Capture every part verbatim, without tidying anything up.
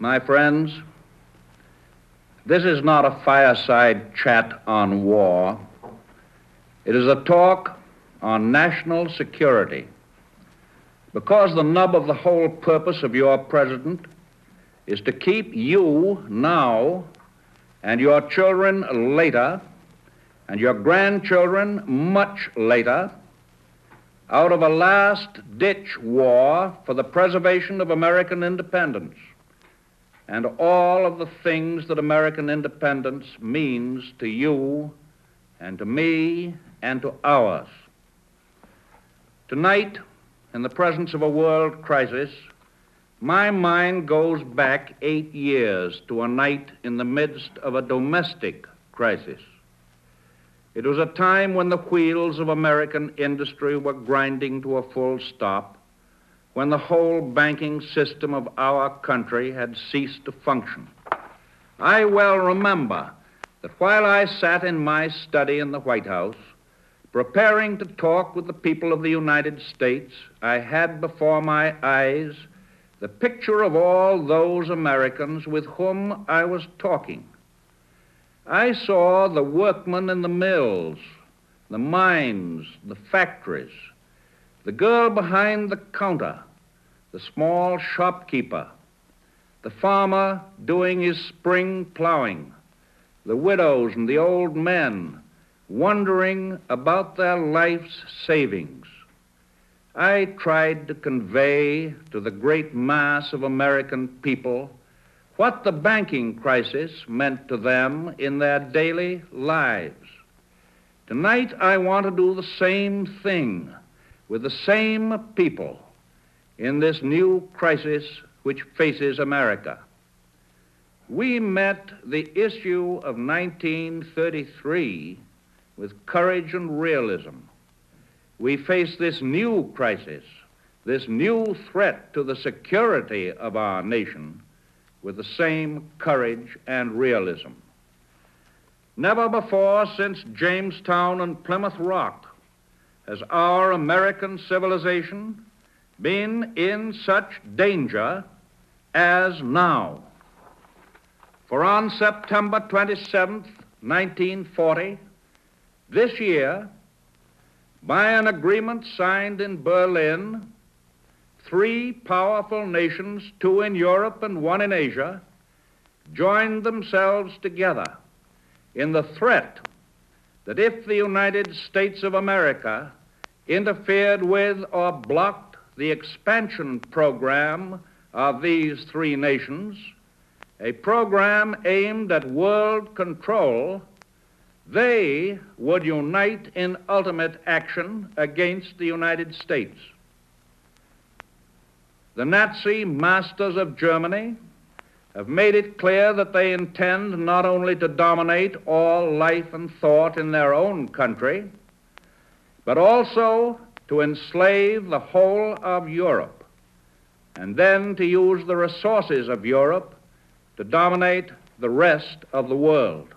My friends, this is not a fireside chat on war. It is a talk on national security, because the nub of the whole purpose of your president is to keep you now and your children later and your grandchildren much later out of a last-ditch war for the preservation of American independence and all of the things that American independence means to you and to me and to ours. Tonight, in the presence of a world crisis, my mind goes back eight years to a night in the midst of a domestic crisis. It was a time when the wheels of American industry were grinding to a full stop, when the whole banking system of our country had ceased to function. I well remember that while I sat in my study in the White House, preparing to talk with the people of the United States, I had before my eyes the picture of all those Americans with whom I was talking. I saw the workmen in the mills, the mines, the factories, the girl behind the counter, the small shopkeeper, the farmer doing his spring plowing, the widows and the old men wondering about their life's savings. I tried to convey to the great mass of American people what the banking crisis meant to them in their daily lives. Tonight, I want to do the same thing with the same people in this new crisis which faces America. We met the issue of nineteen thirty-three with courage and realism. We face this new crisis, this new threat to the security of our nation, with the same courage and realism. Never before since Jamestown and Plymouth Rock has our American civilization been in such danger as now. For on September twenty-seventh, nineteen forty, this year, by an agreement signed in Berlin, three powerful nations, two in Europe and one in Asia, joined themselves together in the threat that if the United States of America interfered with or blocked the expansion program of these three nations, a program aimed at world control, they would unite in ultimate action against the United States. The Nazi masters of Germany have made it clear that they intend not only to dominate all life and thought in their own country, but also to enslave the whole of Europe, and then to use the resources of Europe to dominate the rest of the world.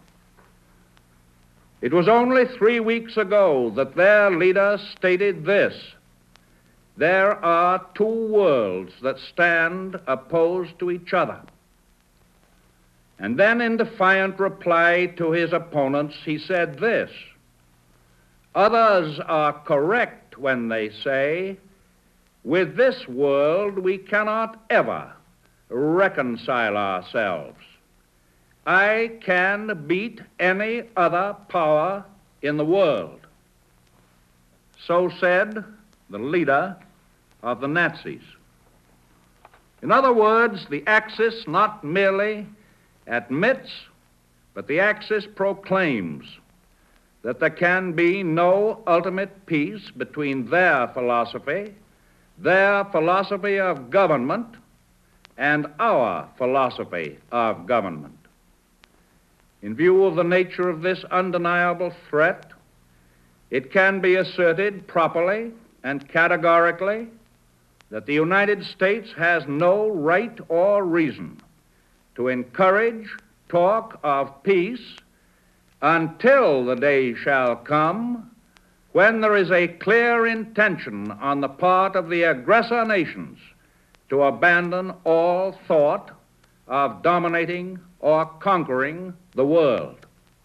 It was only three weeks ago that their leader stated this: there are two worlds that stand opposed to each other. And then in defiant reply to his opponents, he said this: others are correct when they say, with this world we cannot ever reconcile ourselves. I can beat any other power in the world. So said the leader of the Nazis. In other words, the Axis not merely admits, but the Axis proclaims that there can be no ultimate peace between their philosophy, their philosophy of government, and our philosophy of government. In view of the nature of this undeniable threat, it can be asserted properly and categorically that the United States has no right or reason to encourage talk of peace until the day shall come when there is a clear intention on the part of the aggressor nations to abandon all thought of dominating or conquering the world.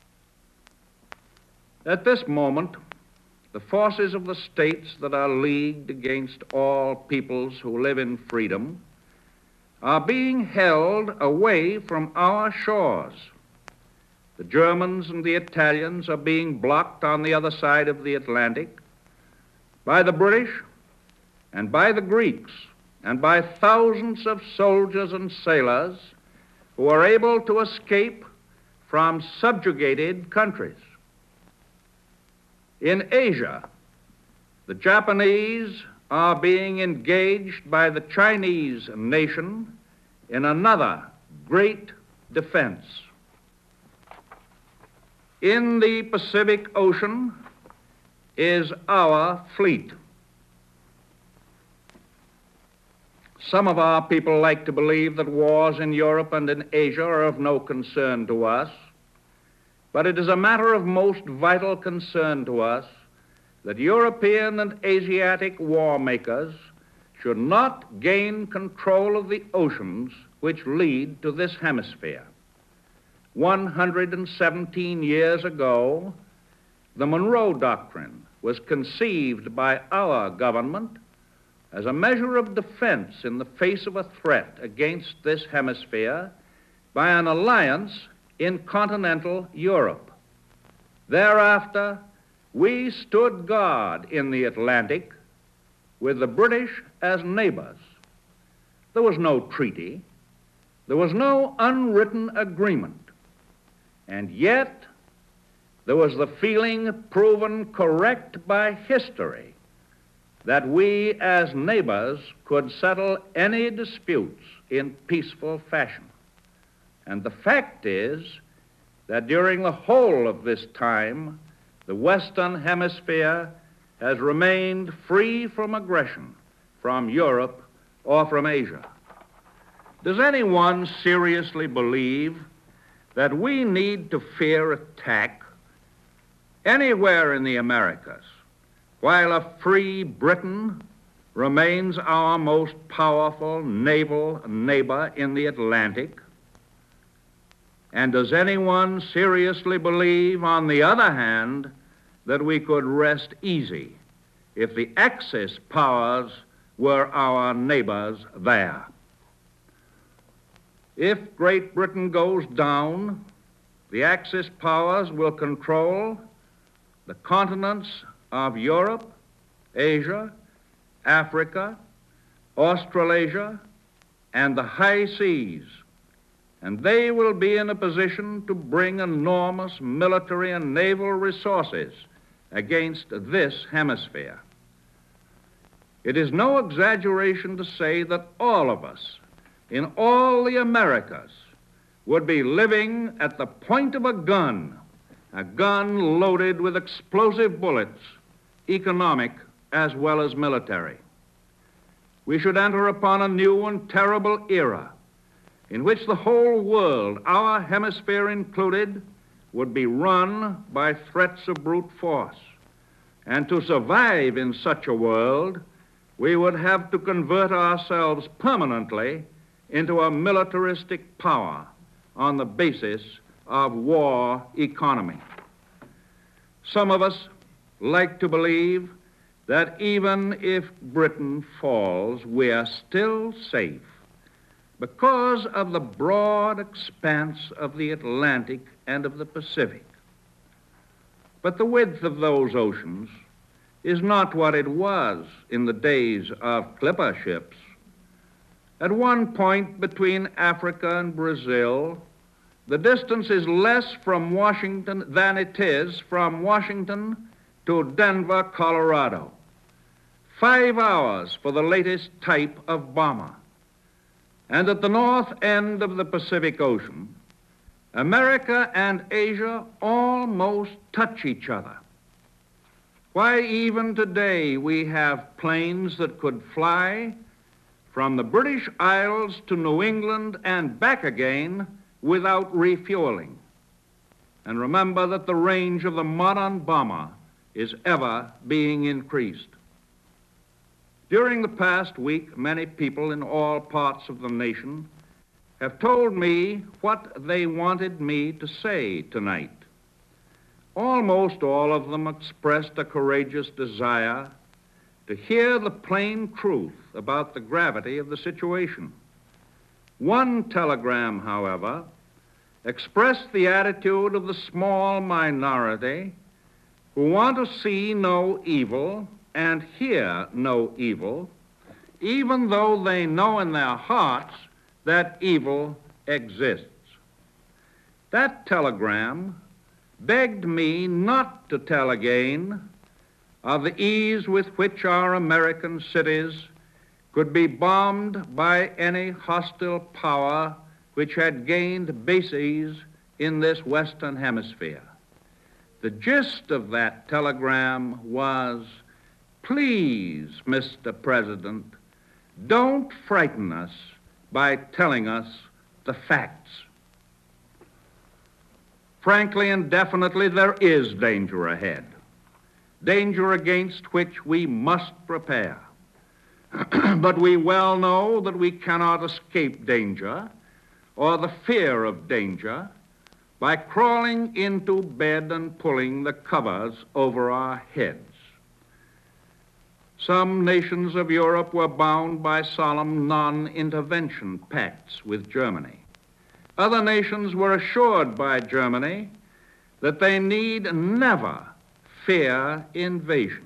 At this moment, the forces of the states that are leagued against all peoples who live in freedom are being held away from our shores. The Germans and the Italians are being blocked on the other side of the Atlantic by the British and by the Greeks and by thousands of soldiers and sailors who are able to escape from subjugated countries. In Asia, the Japanese are being engaged by the Chinese nation in another great defense. In the Pacific Ocean is our fleet. Some of our people like to believe that wars in Europe and in Asia are of no concern to us, but it is a matter of most vital concern to us that European and Asiatic war makers should not gain control of the oceans which lead to this hemisphere. one hundred seventeen years ago, the Monroe Doctrine was conceived by our government as a measure of defense in the face of a threat against this hemisphere by an alliance in continental Europe. Thereafter, we stood guard in the Atlantic with the British as neighbors. There was no treaty. There was no unwritten agreement. And yet, there was the feeling proven correct by history that we as neighbors could settle any disputes in peaceful fashion. And the fact is that during the whole of this time, the Western Hemisphere has remained free from aggression from Europe or from Asia. Does anyone seriously believe that we need to fear attack anywhere in the Americas while a free Britain remains our most powerful naval neighbor in the Atlantic? And does anyone seriously believe, on the other hand, that we could rest easy if the Axis powers were our neighbors there? If Great Britain goes down, the Axis powers will control the continents of Europe, Asia, Africa, Australasia, and the high seas, and they will be in a position to bring enormous military and naval resources against this hemisphere. It is no exaggeration to say that all of us in all the Americas would be living at the point of a gun, a gun loaded with explosive bullets, economic as well as military. We should enter upon a new and terrible era in which the whole world, our hemisphere included, would be run by threats of brute force. And to survive in such a world, we would have to convert ourselves permanently into a militaristic power on the basis of war economy. Some of us like to believe that even if Britain falls, we are still safe because of the broad expanse of the Atlantic and of the Pacific. But the width of those oceans is not what it was in the days of clipper ships. At one point between Africa and Brazil, the distance is less from Washington than it is from Washington to Denver, Colorado. Five hours for the latest type of bomber. And at the north end of the Pacific Ocean, America and Asia almost touch each other. Why, even today we have planes that could fly from the British Isles to New England and back again without refueling. And remember that the range of the modern bomber is ever being increased. During the past week, many people in all parts of the nation have told me what they wanted me to say tonight. Almost all of them expressed a courageous desire to hear the plain truth about the gravity of the situation. One telegram, however, expressed the attitude of the small minority who want to see no evil and hear no evil, even though they know in their hearts that evil exists. That telegram begged me not to tell again of the ease with which our American cities could be bombed by any hostile power which had gained bases in this Western Hemisphere. The gist of that telegram was, please, Mister President, don't frighten us by telling us the facts. Frankly and definitely, there is danger ahead, danger against which we must prepare. But we well know that we cannot escape danger or the fear of danger by crawling into bed and pulling the covers over our heads. Some nations of Europe were bound by solemn non-intervention pacts with Germany. Other nations were assured by Germany that they need never fear invasion.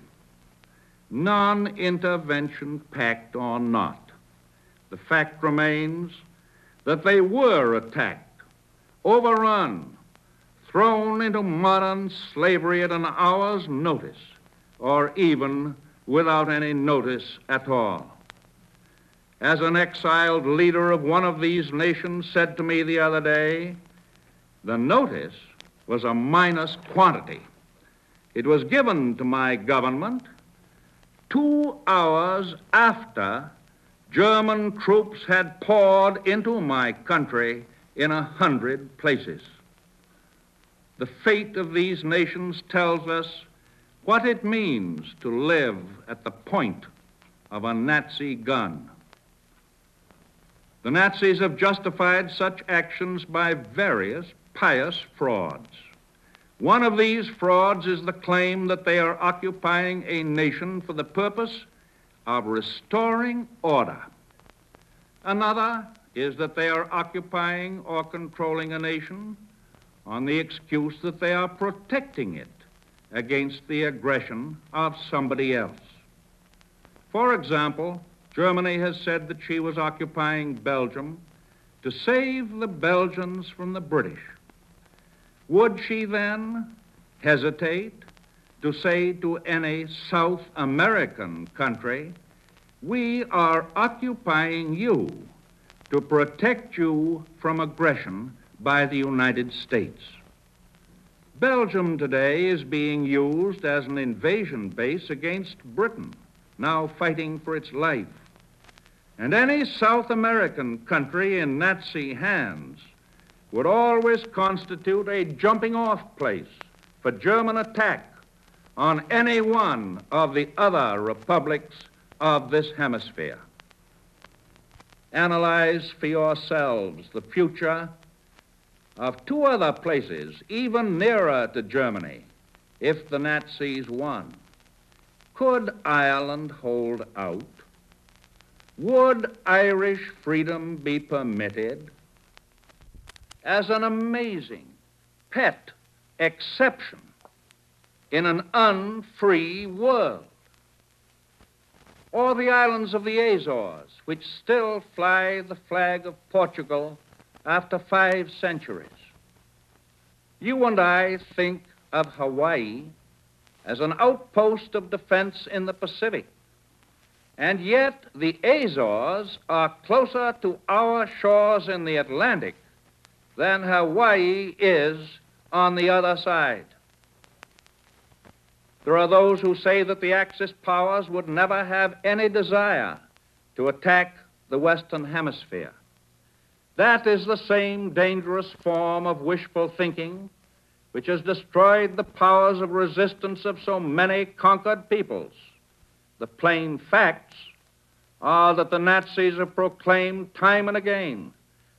Non-intervention pact or not, the fact remains that they were attacked, overrun, thrown into modern slavery at an hour's notice, or even without any notice at all. As an exiled leader of one of these nations said to me the other day, the notice was a minus quantity. It was given to my government two hours after German troops had poured into my country in a hundred places. The fate of these nations tells us what it means to live at the point of a Nazi gun. The Nazis have justified such actions by various pious frauds. One of these frauds is the claim that they are occupying a nation for the purpose of restoring order. Another is that they are occupying or controlling a nation on the excuse that they are protecting it against the aggression of somebody else. For example, Germany has said that she was occupying Belgium to save the Belgians from the British. Would she then hesitate to say to any South American country, we are occupying you to protect you from aggression by the United States? Belgium today is being used as an invasion base against Britain, now fighting for its life. And any South American country in Nazi hands would always constitute a jumping-off place for German attack on any one of the other republics of this hemisphere. Analyze for yourselves the future of two other places, even nearer to Germany, if the Nazis won. Could Ireland hold out? Would Irish freedom be permitted? As an amazing, pet exception in an unfree world. Or the islands of the Azores, which still fly the flag of Portugal after five centuries. You and I think of Hawaii as an outpost of defense in the Pacific. And yet the Azores are closer to our shores in the Atlantic than Hawaii is on the other side. There are those who say that the Axis powers would never have any desire to attack the Western Hemisphere. That is the same dangerous form of wishful thinking which has destroyed the powers of resistance of so many conquered peoples. The plain facts are that the Nazis have proclaimed time and again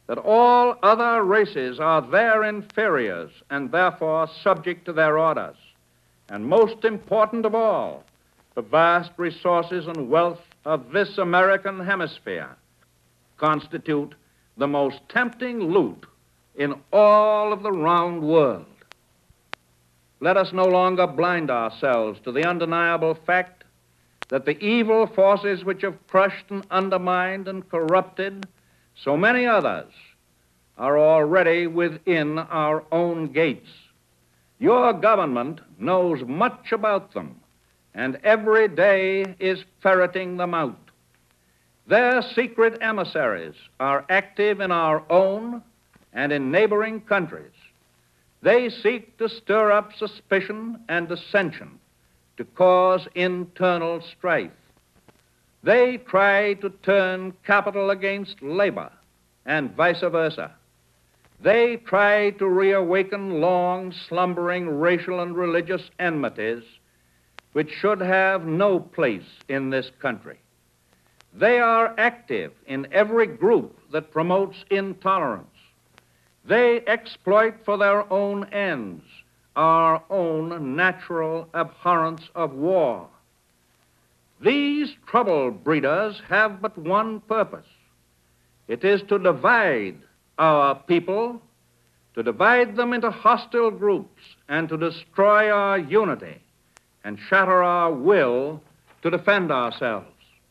that all other races are their inferiors and therefore subject to their orders. And most important of all, the vast resources and wealth of this American hemisphere constitute the most tempting loot in all of the round world. Let us no longer blind ourselves to the undeniable fact that the evil forces which have crushed and undermined and corrupted so many others are already within our own gates. Your government knows much about them, and every day is ferreting them out. Their secret emissaries are active in our own and in neighboring countries. They seek to stir up suspicion and dissension, to cause internal strife. They try to turn capital against labor and vice versa. They try to reawaken long slumbering racial and religious enmities which should have no place in this country. They are active in every group that promotes intolerance. They exploit for their own ends our own natural abhorrence of war. These trouble breeders have but one purpose. It is to divide our people, to divide them into hostile groups, and to destroy our unity and shatter our will to defend ourselves.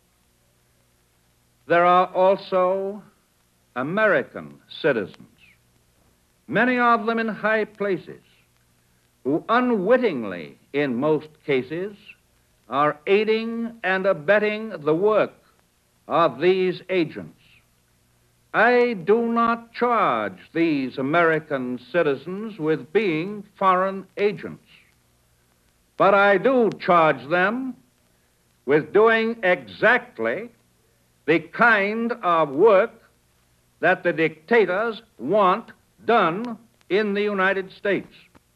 There are also American citizens, many of them in high places, who unwittingly, in most cases, are aiding and abetting the work of these agents. I do not charge these American citizens with being foreign agents, but I do charge them with doing exactly the kind of work that the dictators want done in the United States.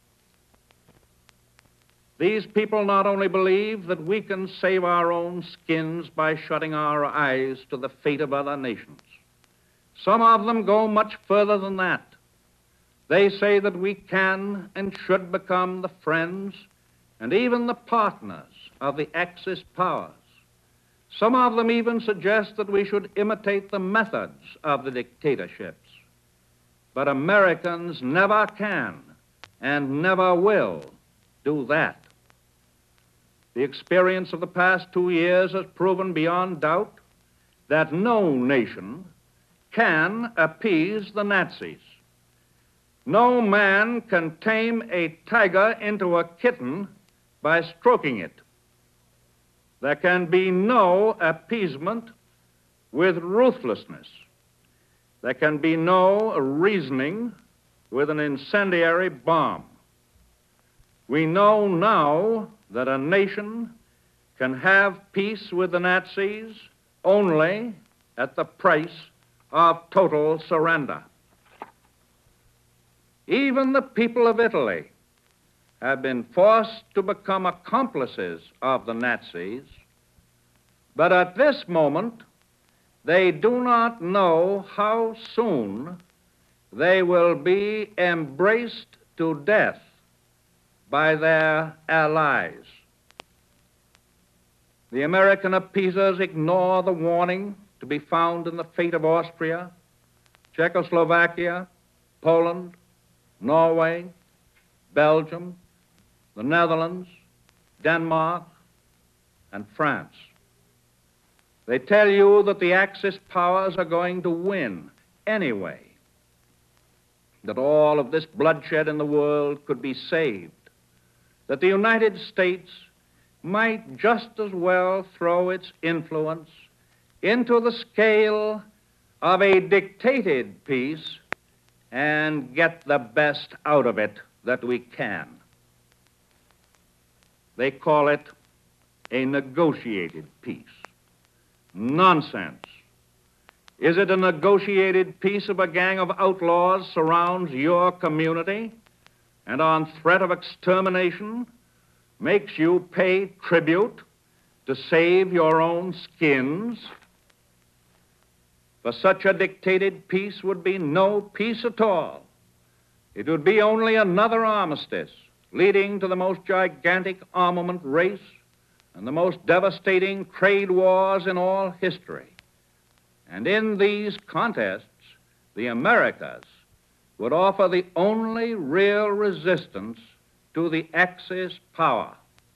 These people not only believe that we can save our own skins by shutting our eyes to the fate of other nations. Some of them go much further than that. They say that we can and should become the friends and even the partners of the Axis powers. Some of them even suggest that we should imitate the methods of the dictatorships. But Americans never can and never will do that. The experience of the past two years has proven beyond doubt that no nation can appease the Nazis. No man can tame a tiger into a kitten by stroking it. There can be no appeasement with ruthlessness. There can be no reasoning with an incendiary bomb. We know now that a nation can have peace with the Nazis only at the price of total surrender. Even the people of Italy have been forced to become accomplices of the Nazis, but at this moment, they do not know how soon they will be embraced to death by their allies. The American appeasers ignore the warning to be found in the fate of Austria, Czechoslovakia, Poland, Norway, Belgium, the Netherlands, Denmark, and France. They tell you that the Axis powers are going to win anyway, that all of this bloodshed in the world could be saved, that the United States might just as well throw its influence into the scale of a dictated peace and get the best out of it that we can. They call it a negotiated peace. Nonsense. Is it a negotiated peace if a gang of outlaws surrounds your community and on threat of extermination makes you pay tribute to save your own skins? For such a dictated peace would be no peace at all. It would be only another armistice, leading to the most gigantic armament race and the most devastating trade wars in all history. And in these contests, the Americas would offer the only real resistance to the Axis power.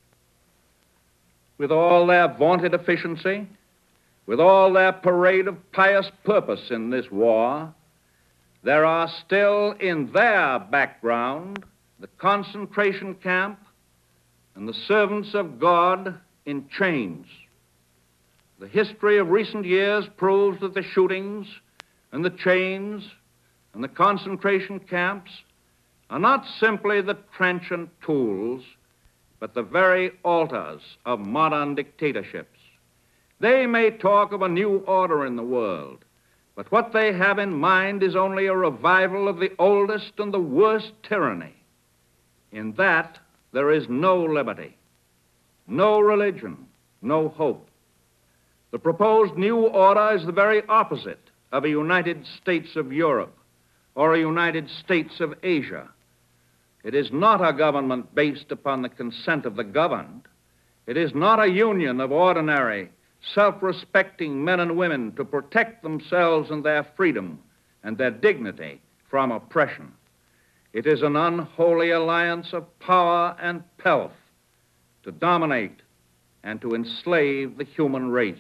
With all their vaunted efficiency, with all their parade of pious purpose in this war, there are still in their background the concentration camp and the servants of God in chains. The history of recent years proves that the shootings and the chains and the concentration camps are not simply the trenchant tools, but the very altars of modern dictatorships. They may talk of a new order in the world, but what they have in mind is only a revival of the oldest and the worst tyranny. In that, there is no liberty, no religion, no hope. The proposed new order is the very opposite of a United States of Europe or a United States of Asia. It is not a government based upon the consent of the governed. It is not a union of ordinary, self-respecting men and women to protect themselves and their freedom and their dignity from oppression. It is an unholy alliance of power and pelf to dominate and to enslave the human race.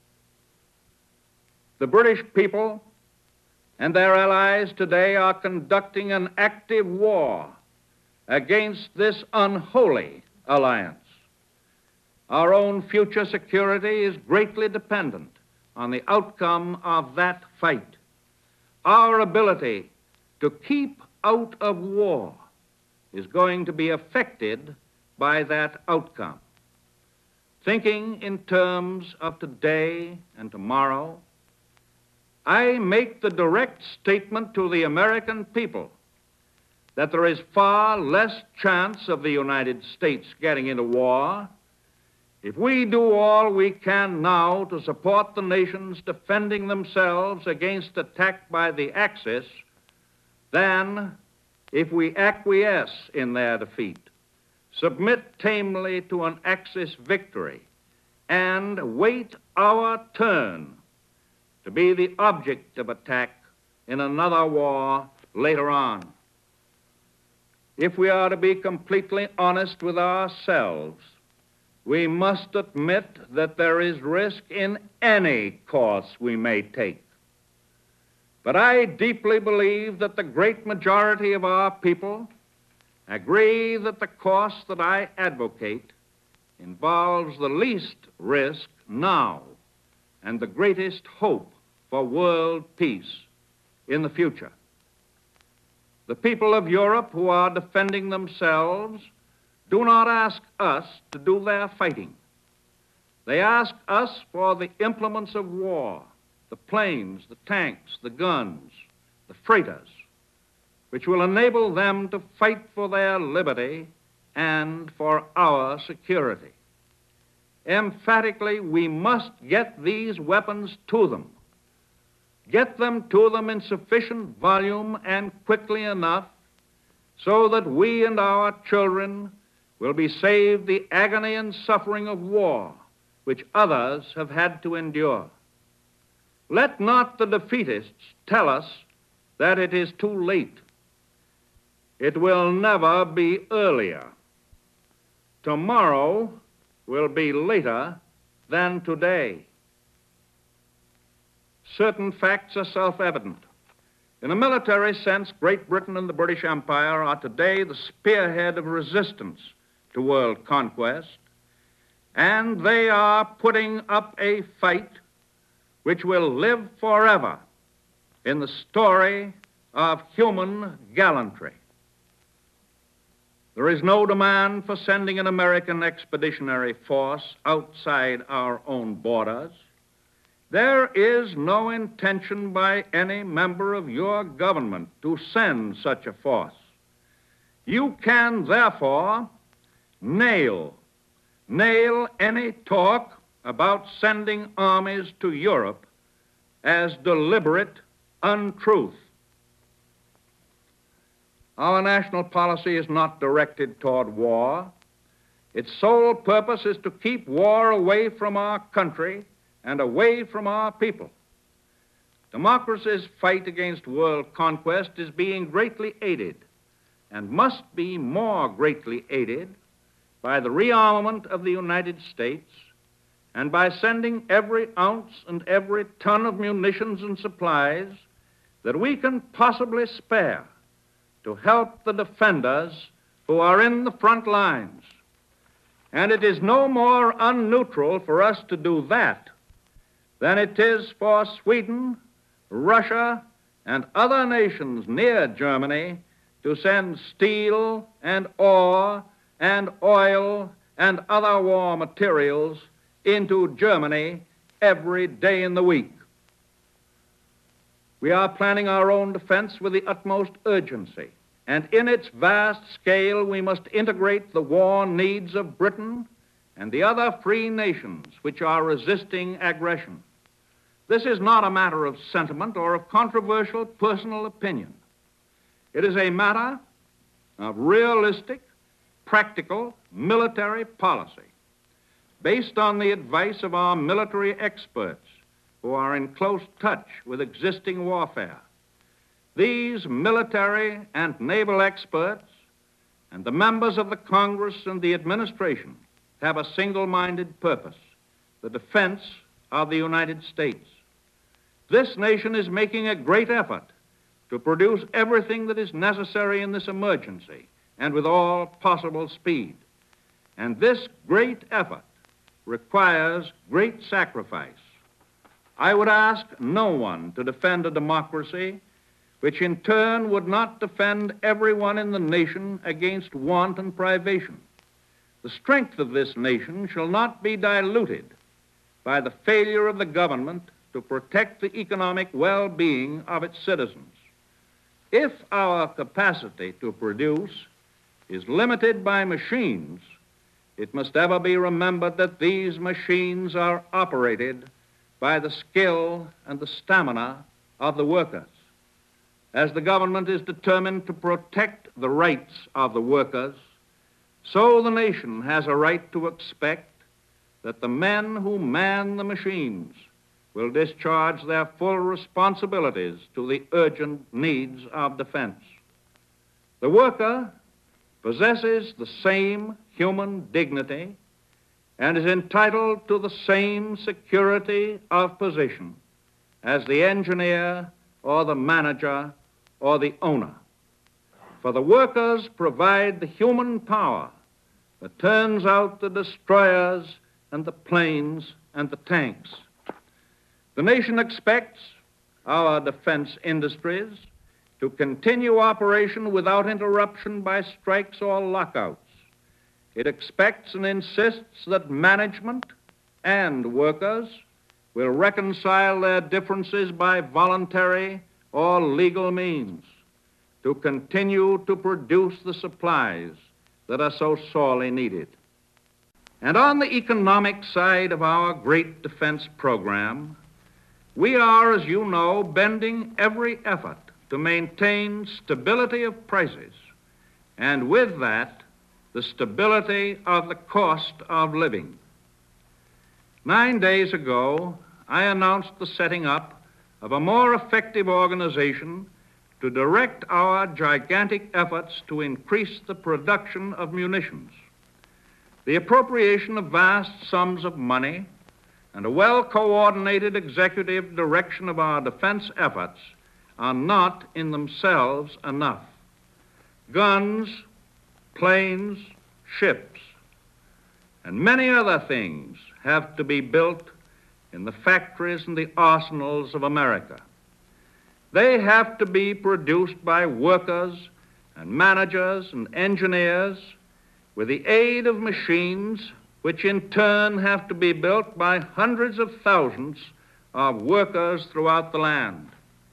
The British people and their allies today are conducting an active war against this unholy alliance. Our own future security is greatly dependent on the outcome of that fight. Our ability to keep out of war is going to be affected by that outcome. Thinking in terms of today and tomorrow, I make the direct statement to the American people that there is far less chance of the United States getting into war if we do all we can now to support the nations defending themselves against attack by the Axis than if we acquiesce in their defeat, submit tamely to an Axis victory, and wait our turn to be the object of attack in another war later on. If we are to be completely honest with ourselves, we must admit that there is risk in any course we may take. But I deeply believe that the great majority of our people agree that the course that I advocate involves the least risk now and the greatest hope for world peace in the future. The people of Europe who are defending themselves do not ask us to do their fighting. They ask us for the implements of war, the planes, the tanks, the guns, the freighters, which will enable them to fight for their liberty and for our security. Emphatically, we must get these weapons to them. Get them to them in sufficient volume and quickly enough so that we and our children will be saved the agony and suffering of war which others have had to endure. Let not the defeatists tell us that it is too late. It will never be earlier. Tomorrow will be later than today. Certain facts are self-evident. In a military sense, Great Britain and the British Empire are today the spearhead of resistance to world conquest, and they are putting up a fight which will live forever in the story of human gallantry. There is no demand for sending an American expeditionary force outside our own borders. There is no intention by any member of your government to send such a force. You can, therefore, nail, nail any talk about sending armies to Europe as deliberate untruth. Our national policy is not directed toward war. Its sole purpose is to keep war away from our country and away from our people. Democracy's fight against world conquest is being greatly aided, and must be more greatly aided, by the rearmament of the United States and by sending every ounce and every ton of munitions and supplies that we can possibly spare to help the defenders who are in the front lines. And it is no more unneutral for us to do that than it is for Sweden, Russia, and other nations near Germany to send steel and ore and oil and other war materials into Germany every day in the week. We are planning our own defense with the utmost urgency, and in its vast scale we must integrate the war needs of Britain and the other free nations which are resisting aggression. This is not a matter of sentiment or of controversial personal opinion. It is a matter of realistic, practical military policy based on the advice of our military experts who are in close touch with existing warfare. These military and naval experts and the members of the Congress and the administration have a single-minded purpose: the defense of the United States. This nation is making a great effort to produce everything that is necessary in this emergency, and with all possible speed. And this great effort requires great sacrifice. I would ask no one to defend a democracy which in turn would not defend everyone in the nation against want and privation. The strength of this nation shall not be diluted by the failure of the government to protect the economic well-being of its citizens. If our capacity to produce is limited by machines, it must ever be remembered that these machines are operated by the skill and the stamina of the workers. As the government is determined to protect the rights of the workers, so the nation has a right to expect that the men who man the machines will discharge their full responsibilities to the urgent needs of defense. The worker possesses the same human dignity and is entitled to the same security of position as the engineer or the manager or the owner. For the workers provide the human power that turns out the destroyers and the planes and the tanks. The nation expects our defense industries to continue operation without interruption by strikes or lockouts. It expects and insists that management and workers will reconcile their differences by voluntary or legal means to continue to produce the supplies that are so sorely needed. And on the economic side of our great defense program, we are, as you know, bending every effort to maintain stability of prices, and with that, the stability of the cost of living. Nine days ago, I announced the setting up of a more effective organization to direct our gigantic efforts to increase the production of munitions. The appropriation of vast sums of money and a well-coordinated executive direction of our defense efforts are not in themselves enough. Guns, planes, ships, and many other things have to be built in the factories and the arsenals of America. They have to be produced by workers and managers and engineers with the aid of machines which in turn have to be built by hundreds of thousands of workers throughout the land.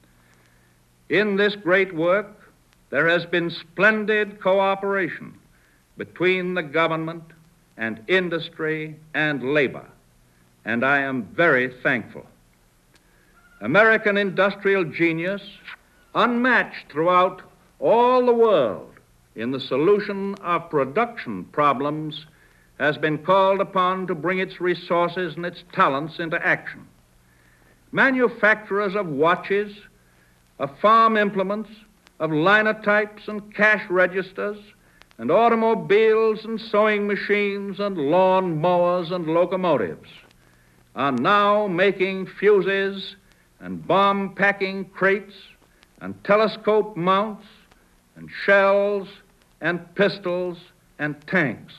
In this great work, there has been splendid cooperation between the government and industry and labor, and I am very thankful. American industrial genius, unmatched throughout all the world in the solution of production problems, has been called upon to bring its resources and its talents into action. Manufacturers of watches, of farm implements, of linotypes and cash registers, and automobiles and sewing machines and lawn mowers and locomotives are now making fuses and bomb-packing crates and telescope mounts and shells and pistols and tanks.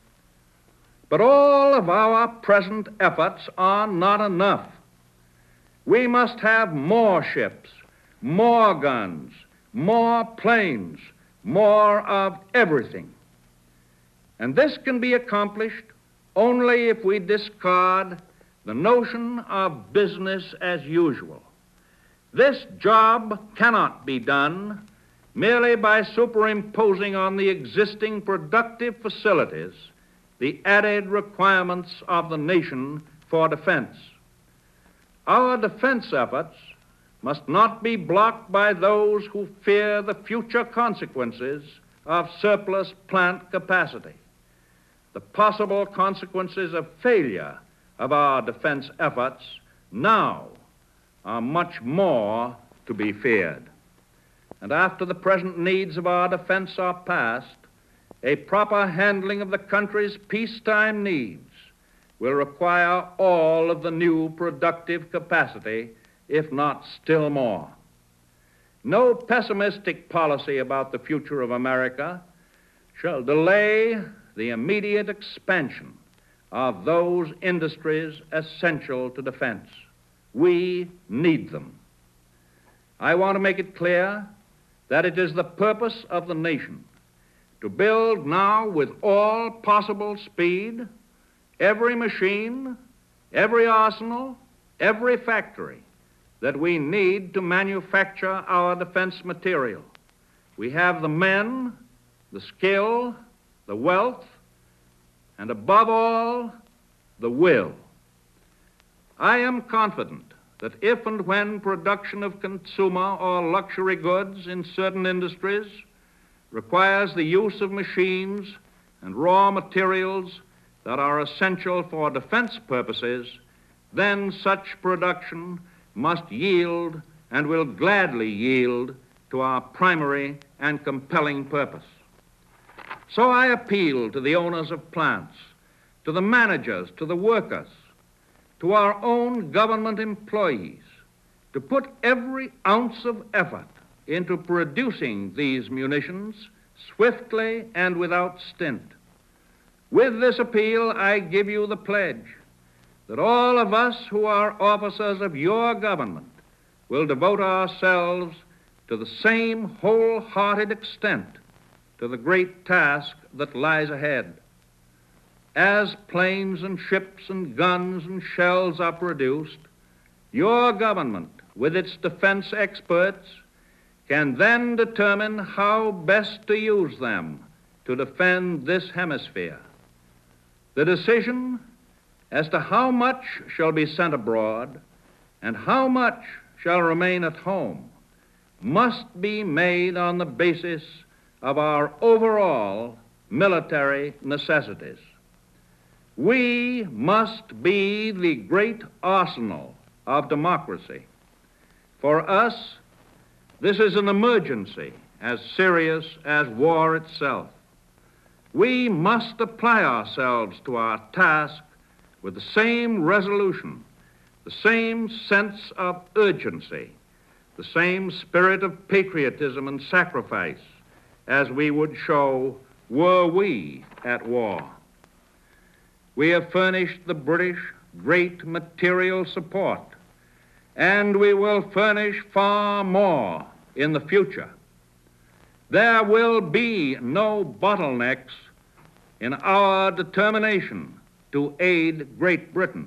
But all of our present efforts are not enough. We must have more ships, more guns, more planes, more of everything. And this can be accomplished only if we discard the notion of business as usual. This job cannot be done merely by superimposing on the existing productive facilities the added requirements of the nation for defense. Our defense efforts must not be blocked by those who fear the future consequences of surplus plant capacity. The possible consequences of failure of our defense efforts now are much more to be feared. And after the present needs of our defense are past, a proper handling of the country's peacetime needs will require all of the new productive capacity, if not still more. No pessimistic policy about the future of America shall delay the immediate expansion of those industries essential to defense. We need them. I want to make it clear that it is the purpose of the nation to build now with all possible speed every machine, every arsenal, every factory that we need to manufacture our defense material. We have the men, the skill, the wealth, and above all, the will. I am confident that if and when production of consumer or luxury goods in certain industries requires the use of machines and raw materials that are essential for defense purposes, then such production must yield and will gladly yield to our primary and compelling purpose. So I appeal to the owners of plants, to the managers, to the workers, to our own government employees, to put every ounce of effort into producing these munitions swiftly and without stint. With this appeal, I give you the pledge that all of us who are officers of your government will devote ourselves to the same wholehearted extent to the great task that lies ahead. As planes and ships and guns and shells are produced, your government, with its defense experts, can then determine how best to use them to defend this hemisphere. The decision as to how much shall be sent abroad and how much shall remain at home must be made on the basis of our overall military necessities. We must be the great arsenal of democracy. For us, this is an emergency as serious as war itself. We must apply ourselves to our task with the same resolution, the same sense of urgency, the same spirit of patriotism and sacrifice as we would show were we at war. We have furnished the British great material support, and we will furnish far more in the future. There will be no bottlenecks in our determination to aid Great Britain.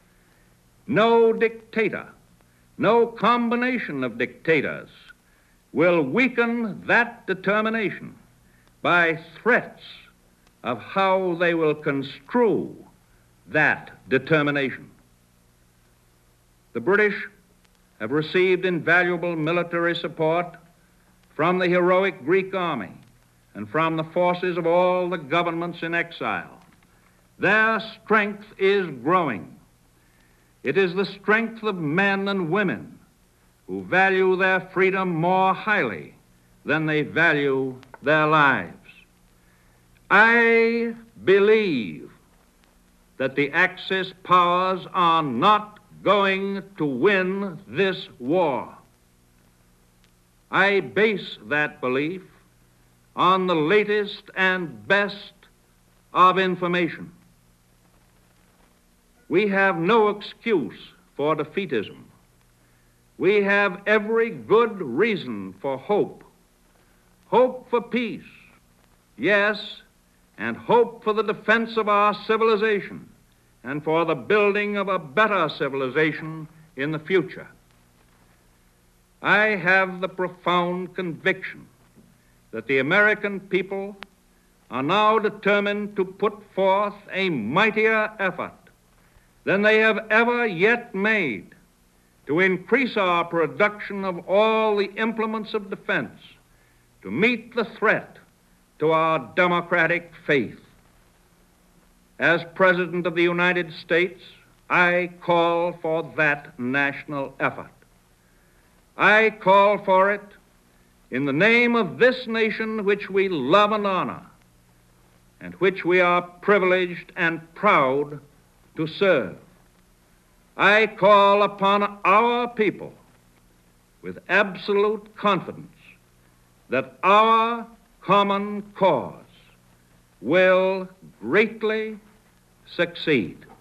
No dictator, no combination of dictators will weaken that determination by threats of how they will construe that determination. The British have received invaluable military support from the heroic Greek army and from the forces of all the governments in exile. Their strength is growing. It is the strength of men and women who value their freedom more highly than they value their lives. I believe that the Axis powers are not going to win this war. I base that belief on the latest and best of information. We have no excuse for defeatism. We have every good reason for hope. Hope for peace, yes, and hope for the defense of our civilization and for the building of a better civilization in the future. I have the profound conviction that the American people are now determined to put forth a mightier effort than they have ever yet made to increase our production of all the implements of defense to meet the threat to our democratic faith. As President of the United States, I call for that national effort. I call for it in the name of this nation which we love and honor, and which we are privileged and proud to serve. I call upon our people with absolute confidence that our common cause will greatly succeed.